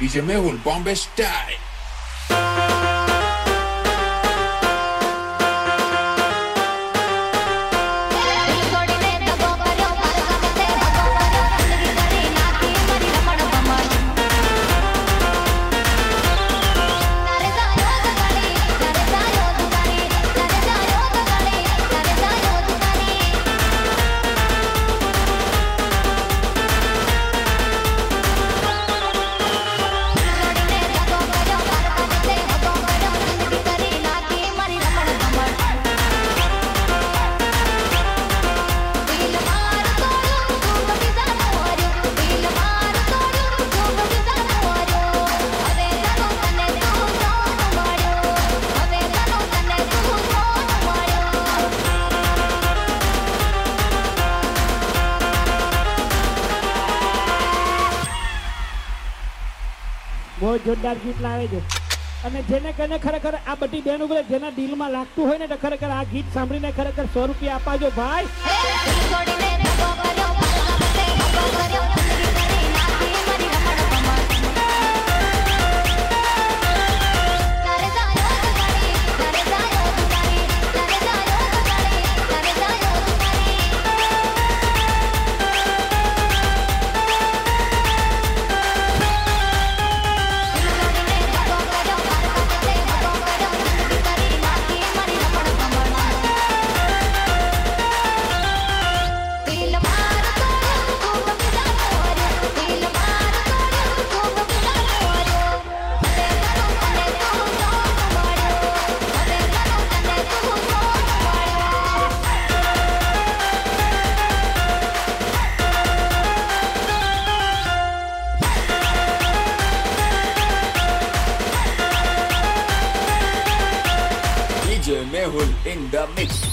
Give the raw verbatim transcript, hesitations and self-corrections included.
D J Mehul, Bombay Style. બહુ જોરદાર ગીત લાવે છે અને જેને કને ખરેખર આ બધી બહેનો બોલે જેના દિલમાં લાગતું હોય ને તો ખરેખર આ ગીત સાંભળીને ખરેખર સો રૂપિયા અપાજો ભાઈ. D J Mehul in the mix.